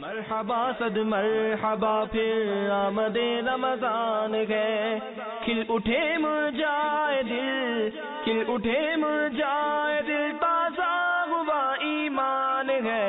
مرحبا صد مرحبا پھر آمد رمضان ہے، کھل اٹھے مرجائے دل، کھل اٹھے مرجائے دل، تازہ ہوا ایمان ہے،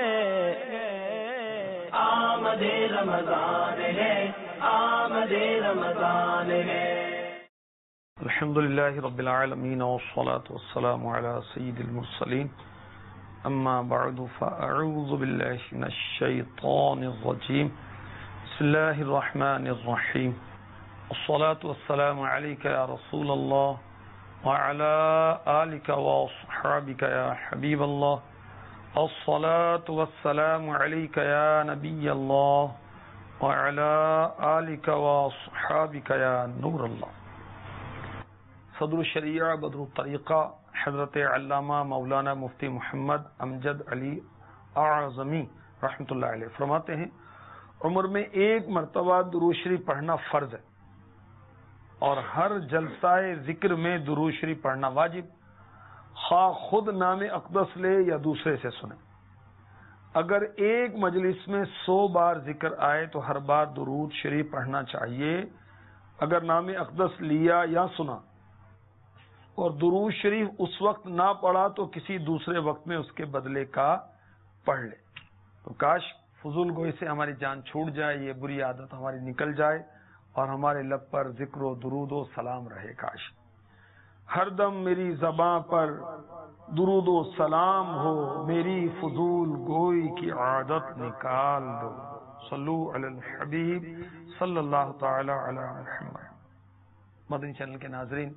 آمد رمضان ہے، آمد رمضان ہے۔ الحمدللہ رب العالمین والصلاة والسلام علی سید المرسلین، اما بعد فاعوذ باللہ من الشیطان الرجیم، بسم اللہ الرحمن الرحیم، الصلاة والسلام علیک یا رسول اللہ وعلی آلک واصحابک یا حبیب اللہ، الصلاة والسلام علیک یا نبی اللہ وعلی آلک واصحابک یا نور اللہ۔ صدر الشریعہ بدر الطریقہ حضرت علامہ مولانا مفتی محمد امجد علی اعظمی رحمۃ اللہ علیہ فرماتے ہیں، عمر میں ایک مرتبہ درود شریف پڑھنا فرض ہے اور ہر جلسہ ذکر میں درود شریف پڑھنا واجب، خواہ خود نام اقدس لے یا دوسرے سے سنے۔ اگر ایک مجلس میں 100 بار ذکر آئے تو ہر بار درود شریف پڑھنا چاہیے۔ اگر نام اقدس لیا یا سنا اور درود شریف اس وقت نہ پڑھا تو کسی دوسرے وقت میں اس کے بدلے کا پڑھ لے۔ تو کاش فضول گوئی سے ہماری جان چھوٹ جائے، یہ بری عادت ہماری نکل جائے اور ہمارے لب پر ذکر و درود و سلام رہے۔ کاش ہر دم میری زباں پر درود و سلام ہو، میری فضول گوئی کی عادت نکال دو۔ صلو علی الحبیب صلی اللہ تعالی علی محمد۔ مدنی چینل کے ناظرین،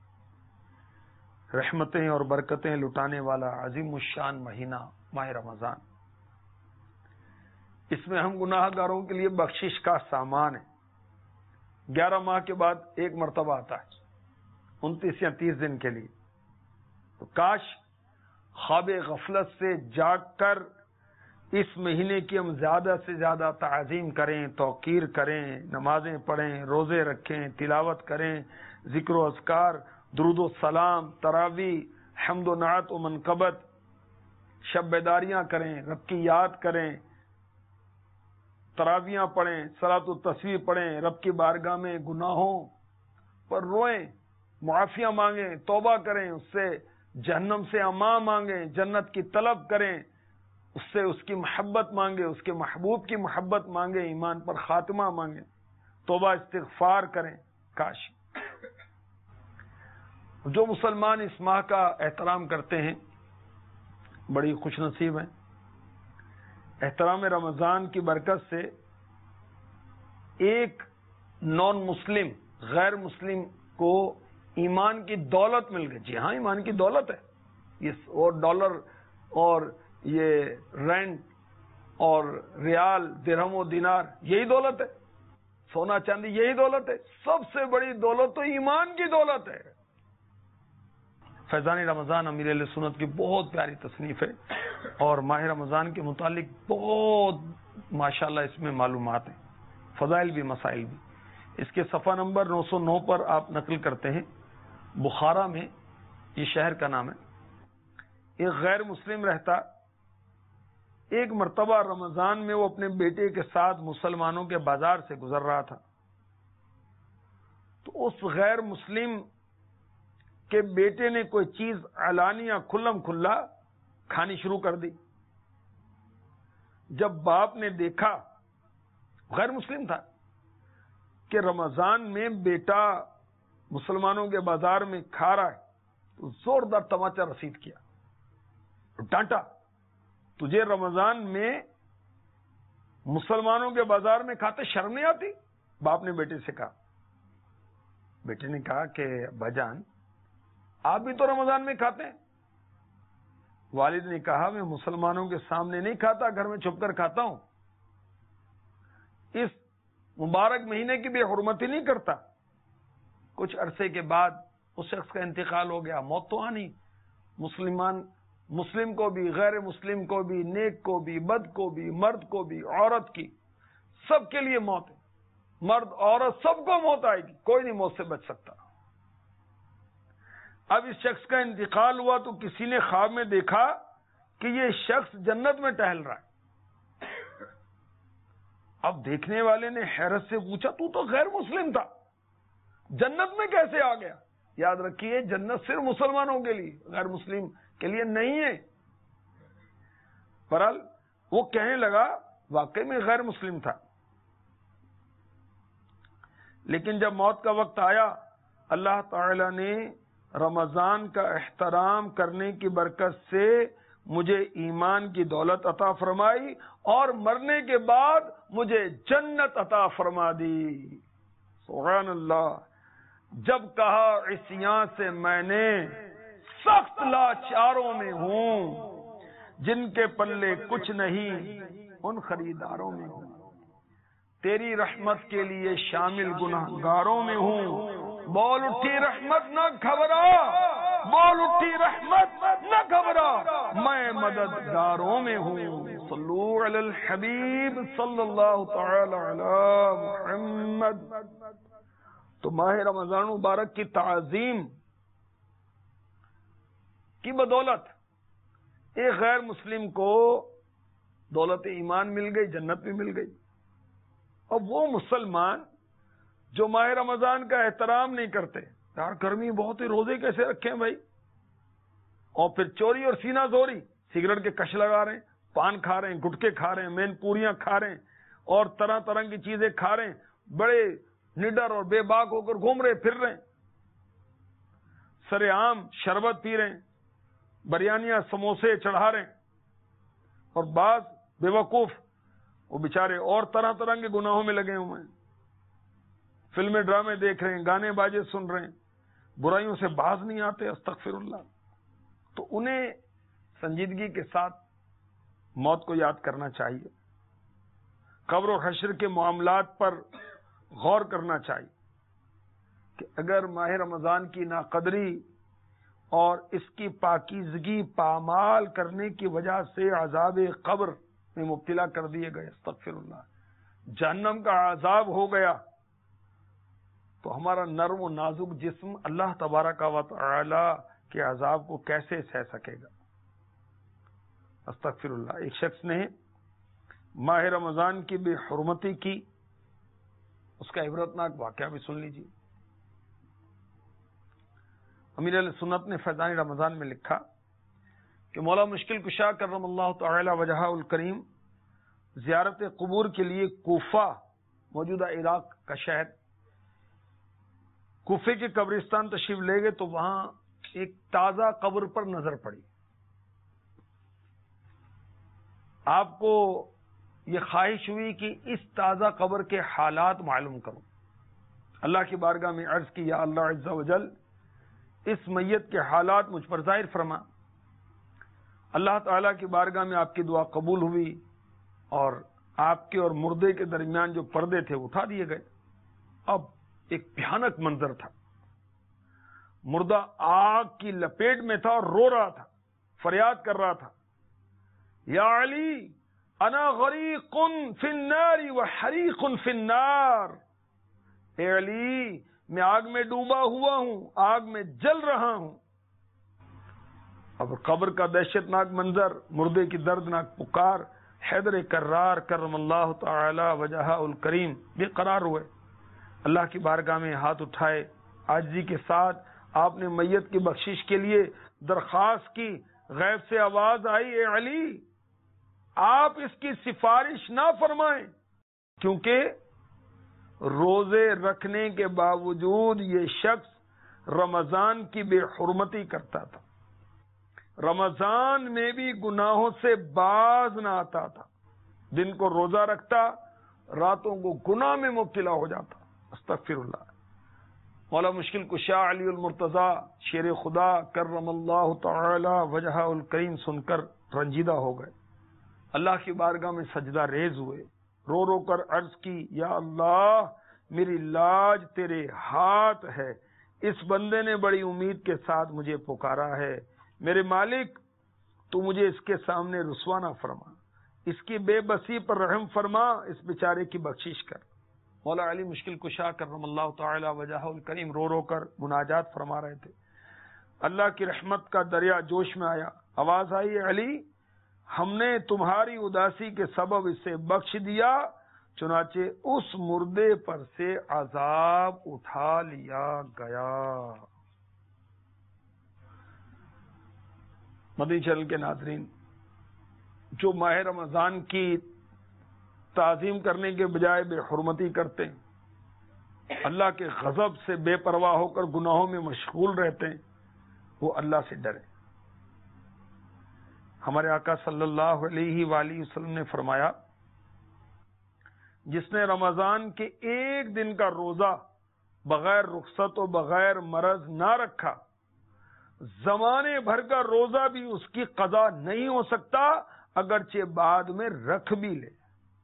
رحمتیں اور برکتیں لٹانے والا عظیم الشان مہینہ ماہ رمضان، اس میں ہم گناہ گاروں کے لیے بخشش کا سامان ہے۔ 11 ماہ کے بعد ایک مرتبہ آتا ہے، 29 یا 30 دن کے لیے۔ تو کاش خواب غفلت سے جاگ کر اس مہینے کی ہم زیادہ سے زیادہ تعظیم کریں، توقیر کریں، نمازیں پڑھیں، روزے رکھیں، تلاوت کریں، ذکر و اذکار، درود و سلام، تراویح، حمد و نعت و منقبت، شب بیداریاں کریں، رب کی یاد کریں، تراویحاں پڑھیں، صلاۃ التسبیح پڑھیں، رب کی بارگاہ میں گناہوں پر روئیں، معافیاں مانگیں، توبہ کریں، اس سے جہنم سے امان مانگیں، جنت کی طلب کریں، اس سے اس کی محبت مانگیں، اس کے محبوب کی محبت مانگیں، ایمان پر خاتمہ مانگیں، توبہ استغفار کریں۔ کاش جو مسلمان اس ماہ کا احترام کرتے ہیں بڑی خوش نصیب ہیں۔ احترام رمضان کی برکت سے ایک نان مسلم، غیر مسلم کو ایمان کی دولت مل گئی۔ جی ہاں، ایمان کی دولت ہے یہ، اور ڈالر اور یہ رینٹ اور ریال، درہم و دینار، یہی دولت ہے۔ سونا چاندی یہی دولت ہے۔ سب سے بڑی دولت تو ایمان کی دولت ہے۔ فیضان رمضان امیر اہل سنت کی بہت پیاری تصنیف ہے اور ماہ رمضان کے متعلق بہت ماشاءاللہ اس میں معلومات ہیں، فضائل بھی مسائل بھی۔ اس کے صفحہ نمبر 909 پر آپ نقل کرتے ہیں، بخارا میں، یہ شہر کا نام ہے، ایک غیر مسلم رہتا۔ ایک مرتبہ رمضان میں وہ اپنے بیٹے کے ساتھ مسلمانوں کے بازار سے گزر رہا تھا، تو اس غیر مسلم کہ بیٹے نے کوئی چیز علانیہ کھلم کھلا کھانی شروع کر دی۔ جب باپ نے دیکھا، غیر مسلم تھا، کہ رمضان میں بیٹا مسلمانوں کے بازار میں کھا رہا ہے، تو زوردار تماچا رسید کیا، ڈانٹا، تجھے رمضان میں مسلمانوں کے بازار میں کھاتے شرم نہیں آتی؟ باپ نے بیٹے سے کہا۔ بیٹے نے کہا کہ ابا جان، آپ بھی تو رمضان میں کھاتے ہیں۔ والد نے کہا میں مسلمانوں کے سامنے نہیں کھاتا، گھر میں چھپ کر کھاتا ہوں، اس مبارک مہینے کی بے حرمتی نہیں کرتا۔ کچھ عرصے کے بعد اس شخص کا انتقال ہو گیا۔ موت تو آنی، مسلم کو بھی، غیر مسلم کو بھی، نیک کو بھی، بد کو بھی، مرد کو بھی، عورت کی، سب کے لیے موت ہے۔ مرد عورت سب کو موت آئے گی، کوئی نہیں موت سے بچ سکتا۔ اب اس شخص کا انتقال ہوا تو کسی نے خواب میں دیکھا کہ یہ شخص جنت میں ٹہل رہا ہے، اب دیکھنے والے نے حیرت سے پوچھا تو غیر مسلم تھا، جنت میں کیسے آ گیا؟ یاد رکھیے جنت صرف مسلمانوں کے لیے، غیر مسلم کے لیے نہیں ہے۔ بہرحال وہ کہنے لگا واقعی میں غیر مسلم تھا، لیکن جب موت کا وقت آیا اللہ تعالی نے رمضان کا احترام کرنے کی برکت سے مجھے ایمان کی دولت عطا فرمائی اور مرنے کے بعد مجھے جنت عطا فرما دی۔ سبحان اللہ۔ جب کہا عصیان سے میں نے سخت لاچاروں میں ہوں، جن کے پلے کچھ نہیں ان خریداروں میں ہوں، تیری رحمت کے لیے شامل گناہگاروں میں ہوں، بول اٹھی رحمت نہ گھبرا، بول اٹھی رحمت نہ گھبرا، میں مددگاروں میں ہوں۔ صلو علی الحبیب صلی اللہ تعالی علی محمد۔ تو ماہ رمضان مبارک کی تعظیم کی بدولت ایک غیر مسلم کو دولت ایمان مل گئی، جنت بھی مل گئی، اور وہ مسلمان جو ماہ رمضان کا احترام نہیں کرتے، یار گرمی بہت ہی، روزے کیسے رکھیں بھائی، اور پھر چوری اور سینہ زوری، سگریٹ کے کش لگا رہے ہیں، پان کھا رہے ہیں، گٹکے کھا رہے ہیں، مین پوریاں کھا رہے ہیں، اور طرح طرح کی چیزیں کھا رہے ہیں، بڑے نڈر اور بے باک ہو کر گھوم رہے پھر رہے ہیں، سرے عام شربت پی رہے ہیں، بریانیاں سموسے چڑھا رہے ہیں، اور بعض بے وقوف وہ بیچارے اور طرح طرح کے گناہوں میں لگے ہوئے ہیں، فلمیں ڈرامے دیکھ رہے ہیں، گانے باجے سن رہے ہیں، برائیوں سے باز نہیں آتے، استغفر اللہ۔ تو انہیں سنجیدگی کے ساتھ موت کو یاد کرنا چاہیے، قبر و حشر کے معاملات پر غور کرنا چاہیے کہ اگر ماہ رمضان کی ناقدری اور اس کی پاکیزگی پامال کرنے کی وجہ سے عذاب قبر میں مبتلا کر دیے گئے، استغفر اللہ، جہنم کا عذاب ہو گیا، تو ہمارا نرم و نازک جسم اللہ تبارک و تعالی کے عذاب کو کیسے سہ سکے گا؟ استغفر اللہ۔ ایک شخص نے ماہ رمضان کی بے حرمتی کی، اس کا عبرتناک واقعہ بھی سن لیجیے۔ امیر علیہ سنت نے فیضان رمضان میں لکھا کہ مولا مشکل کشا کرم اللہ تعالی وجہہ الکریم زیارت قبور کے لیے کوفہ، موجودہ عراق کا شہر، کوفے کے قبرستان تشریف لے گئے تو وہاں ایک تازہ قبر پر نظر پڑی۔ آپ کو یہ خواہش ہوئی کہ اس تازہ قبر کے حالات معلوم کروں۔ اللہ کی بارگاہ میں عرض کی، یا اللہ عز و جل اس میت کے حالات مجھ پر ظاہر فرما۔ اللہ تعالیٰ کی بارگاہ میں آپ کی دعا قبول ہوئی، اور آپ کے اور مردے کے درمیان جو پردے تھے وہ اٹھا دیے گئے۔ اب ایک بھیانک منظر تھا، مردہ آگ کی لپیٹ میں تھا اور رو رہا تھا، فریاد کر رہا تھا، یا علی انا غریق فی النار وحریق فی النار، اے علی میں آگ میں ڈوبا ہوا ہوں، آگ میں جل رہا ہوں۔ اب قبر کا دہشت ناک منظر، مردے کی دردناک پکار، حیدر کرار کرم اللہ تعالی وجہہ الکریم بے قرار ہوئے، اللہ کی بارگاہ میں ہاتھ اٹھائے، عاجزی کے ساتھ آپ نے میت کی بخشش کے لیے درخواست کی۔ غیب سے آواز آئی، اے علی آپ اس کی سفارش نہ فرمائیں، کیونکہ روزے رکھنے کے باوجود یہ شخص رمضان کی بے حرمتی کرتا تھا، رمضان میں بھی گناہوں سے باز نہ آتا تھا، دن کو روزہ رکھتا، راتوں کو گناہ میں مبتلا ہو جاتا، استغفر اللہ۔ مولا مشکل کشا علی المرتضی شیر خدا کرم اللہ تعالی وجہہ الکریم سن کر رنجیدہ ہو گئے، اللہ کی بارگاہ میں سجدہ ریز ہوئے، رو رو کر عرض کی، یا اللہ میری لاج تیرے ہاتھ ہے، اس بندے نے بڑی امید کے ساتھ مجھے پکارا ہے، میرے مالک تو مجھے اس کے سامنے رسوا نہ فرما، اس کی بے بسی پر رحم فرما، اس بیچارے کی بخشش کر۔ مولا علی مشکل کشا کرم اللہ تعالی وجہہ الکریم رو رو کر مناجات فرما رہے تھے، اللہ کی رحمت کا دریا جوش میں آیا، آواز آئی، علی ہم نے تمہاری اداسی کے سبب اسے بخش دیا، چنانچہ اس مردے پر سے عذاب اٹھا لیا گیا۔ مدنی چینل کے ناظرین، جو ماہ رمضان کی تعظیم کرنے کے بجائے بے حرمتی کرتے ہیں، اللہ کے غضب سے بے پرواہ ہو کر گناہوں میں مشغول رہتے ہیں، وہ اللہ سے ڈرے۔ ہمارے آقا صلی اللہ علیہ وآلہ وسلم نے فرمایا، جس نے رمضان کے ایک دن کا روزہ بغیر رخصت و بغیر مرض نہ رکھا، زمانے بھر کا روزہ بھی اس کی قضا نہیں ہو سکتا، اگرچہ بعد میں رکھ بھی لے۔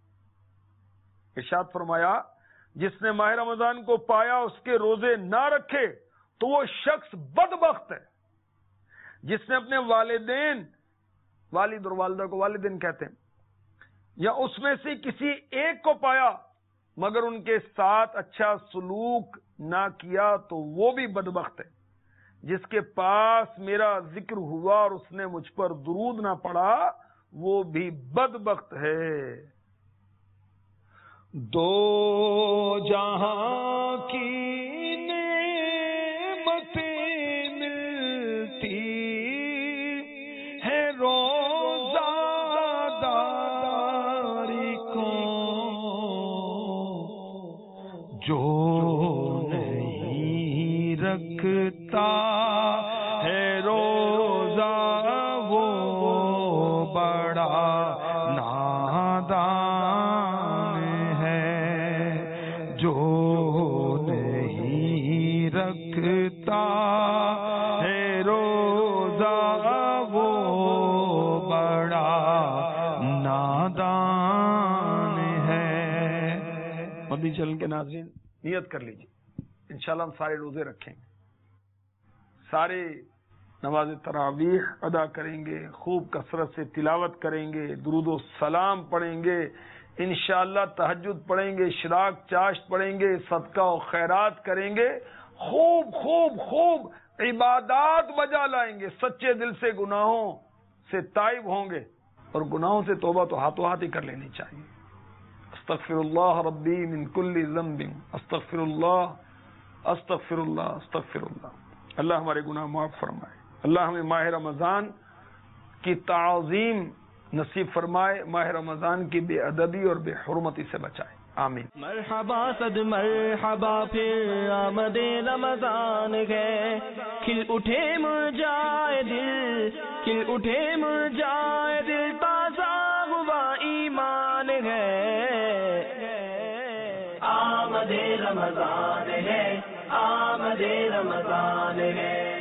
ارشاد فرمایا، جس نے ماہ رمضان کو پایا اس کے روزے نہ رکھے تو وہ شخص بدبخت ہے۔ جس نے اپنے والدین، والد اور والدہ کو والدین کہتے ہیں، یا اس میں سے کسی ایک کو پایا مگر ان کے ساتھ اچھا سلوک نہ کیا تو وہ بھی بدبخت ہے۔ جس کے پاس میرا ذکر ہوا اور اس نے مجھ پر درود نہ پڑھا وہ بھی بدبخت ہے۔ دو جہاں کی نعمتیں ملتی ہے روزہ داری کو، جو نہیں رکھتا ہے روزہ وہ بڑا نادان ہے، جو نہیں رکھتا ہے روزہ وہ بڑا نادان ہے۔ مدنی چینل کے ناظرین، نیت کر لیجیے، انشاءاللہ ہم سارے روزے رکھیں گے، سارے نماز تراویح ادا کریں گے، خوب کثرت سے تلاوت کریں گے، درود و سلام پڑھیں گے، انشاءاللہ تہجد پڑھیں گے، اشراق چاشت پڑھیں گے، صدقہ و خیرات کریں گے، خوب خوب خوب عبادات بجا لائیں گے، سچے دل سے گناہوں سے تائب ہوں گے، اور گناہوں سے توبہ تو ہاتھوں ہاتھ ہی کر لینی چاہیے۔ استغفر اللہ ربی من کل ذنب، استغفر اللہ استغفر اللہ استغفر اللہ۔ اللہ ہمارے گناہ معاف فرمائے، اللہ ہمیں ماہ رمضان کی تعظیم نصیب فرمائے، ماہ رمضان کی بے ادبی اور بے حرمتی سے بچائے، آمین۔ مرحبا صد مرحبا پھر آمد رمضان ہے، کھل اٹھے مرجائے دل، کھل اٹھے مرجائے دل، تازہ ہوا ایمان ہے۔ آمد رمضان ہے، آمد رمضان ہے۔